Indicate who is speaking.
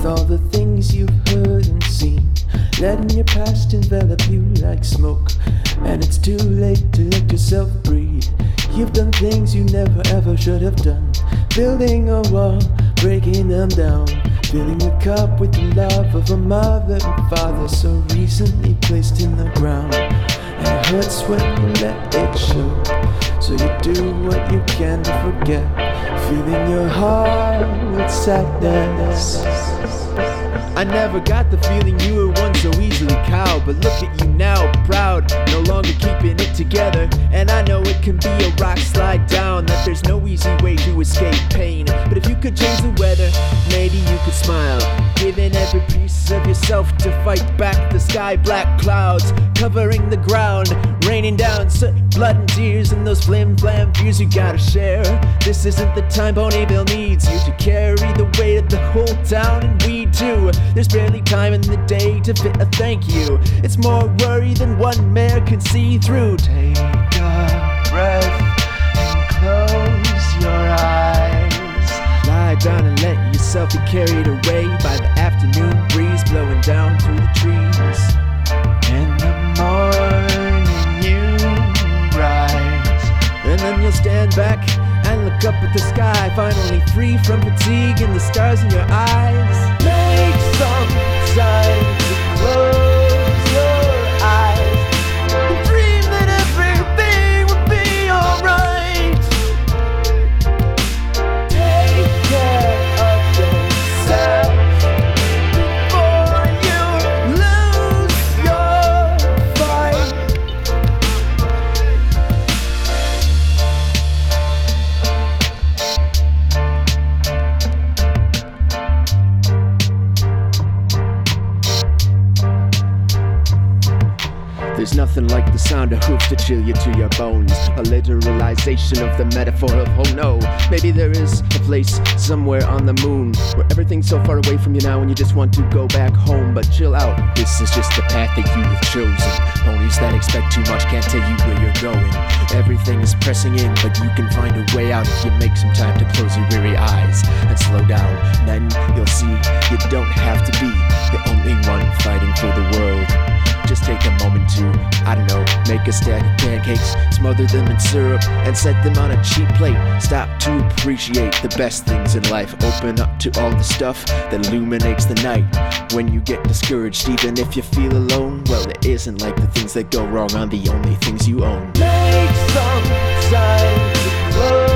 Speaker 1: with all the things you've heard and seen, letting your past envelop you like smoke. And it's too late to let yourself breathe. You've done things you never ever should have done, building a wall, breaking them down, filling your cup with the love of a mother and father so recently placed in the ground. And it hurts when you let it show, so you do what you can to forget, filling your heart with sadness.
Speaker 2: I never got the feeling you were one so easily cowed, but look at you now, proud, no longer keeping it together. And I know it can be a rock slide down, that there's no easy way to escape pain. But if you could change the weather, maybe you could smile, giving every piece of yourself to fight back the sky black clouds covering the ground, raining down soot, blood and tears, and those flim-flam fears you gotta share. This isn't the time Ponyville needs you to carry the weight of the whole town, and we do. There's barely time in the day to fit a thank you. It's more worry than one mare can see through.
Speaker 1: Take a breath and close your eyes.
Speaker 2: Lie down and let yourself be carried away by the afternoon breeze blowing down through the trees.
Speaker 1: In the morning you rise,
Speaker 2: and then you'll stand back and look up at the sky, finally free from fatigue and the stars in your eyes.
Speaker 1: Make some time to close your eyes and dream that everything will be alright. Take care of yourself before you lose your fight.
Speaker 2: There's nothing like the sound of hooves to chill you to your bones. A literalization of the metaphor of oh no. Maybe there is a place somewhere on the moon where everything's so far away from you now and you just want to go back home. But chill out, this is just the path that you have chosen. Ponies that expect too much can't tell you where you're going. Everything is pressing in, but you can find a way out if you make some time to close your weary eyes and slow down. Then you'll see you don't have to be the only one fighting for the world. Just take a moment to, I don't know, make a stack of pancakes, smother them in syrup, and set them on a cheap plate. Stop to appreciate the best things in life. Open up to all the stuff that illuminates the night. When you get discouraged, even if you feel alone, well, it isn't like the things that go wrong are the only things you own.
Speaker 1: Make some time to close